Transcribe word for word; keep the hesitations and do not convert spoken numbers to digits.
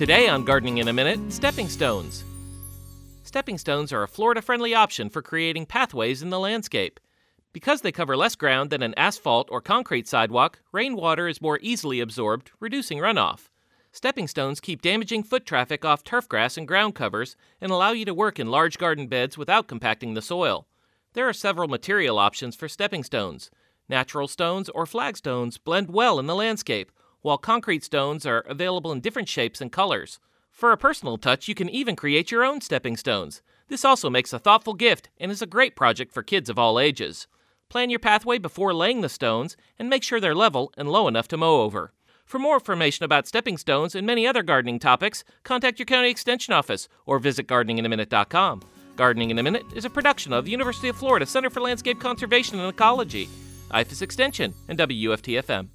Today on Gardening in a Minute, stepping stones. Stepping stones are a Florida-friendly option for creating pathways in the landscape. Because they cover less ground than an asphalt or concrete sidewalk, rainwater is more easily absorbed, reducing runoff. Stepping stones keep damaging foot traffic off turf grass and ground covers and allow you to work in large garden beds without compacting the soil. There are several material options for stepping stones. Natural stones or flagstones blend well in the landscape, while concrete stones are available in different shapes and colors. For a personal touch, you can even create your own stepping stones. This also makes a thoughtful gift and is a great project for kids of all ages. Plan your pathway before laying the stones and make sure they're level and low enough to mow over. For more information about stepping stones and many other gardening topics, contact your county extension office or visit gardening in a minute dot com. Gardening in a Minute is a production of the University of Florida Center for Landscape Conservation and Ecology, I F A S Extension, and W U F T F M.